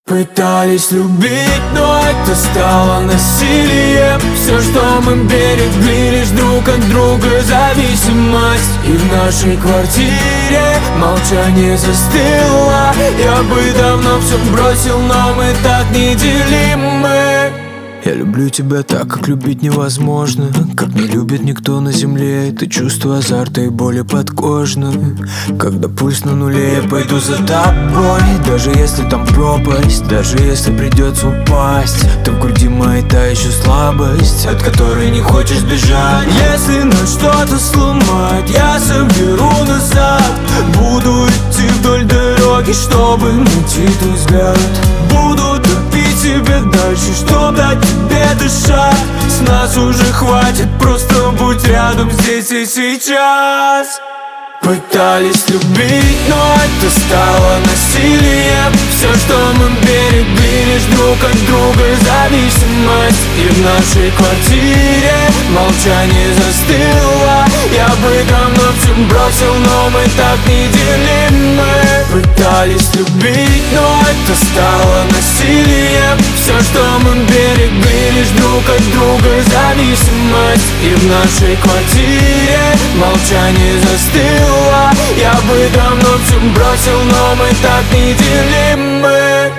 Пытались любить, но это стало насилием. Все, что мы берегли, лишь друг от друга зависимость. И в нашей квартире молчание застыло. Я бы давно все бросил, но мы так неделимы. Я люблю тебя так, как любить невозможно, как не любит никто на земле. Это чувство азарта и боли подкожно. Когда пульс на нуле, я пойду за тобой. Даже если там пропасть, даже если придется упасть, то в груди моей та еще слабость, от которой не хочешь бежать. Если нас что-то сломает, я соберу назад. Буду идти вдоль дороги, чтобы найти твой взгляд. Буду топить тебе дальше, чтоб дать тебе дышать. С нас уже хватит, просто будь рядом здесь и сейчас. Пытались любить, но это стало насилием. Все, что мы берегли, лишь друг от друга зависимость. И в нашей квартире молчание застыло. Я бы давно все бросил, но мы так неделимы. Пытались любить, но это стало насилием. Все, что мы берегли, лишь друг от друга зависимость. И в нашей квартире молчание застыло. Я бы давно все бросил, но мы так неделимы.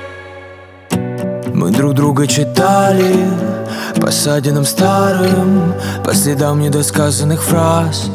Мы друг друга читали по ссадинам старым, по следам недосказанных фраз.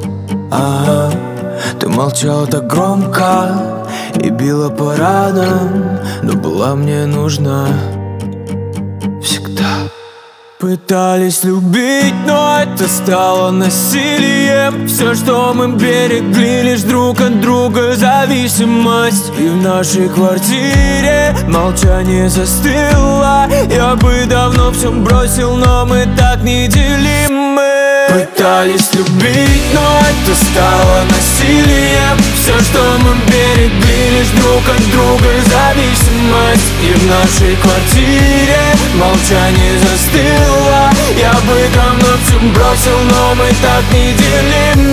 Ты молчала так громко и била по ранам, но была мне нужна всегда. Пытались любить, но это стало насилием. Все, что мы берегли, лишь друг от друга зависимость. И в нашей квартире молчание застыло. Я бы давно все бросил, но мы так неделимы. Пытались любить, но это стало насилием. Все, что мы берегли, лишь друг от друга зависимость. И в нашей квартире молчание застыло. Я бы давно все бросил, но мы так неделимы.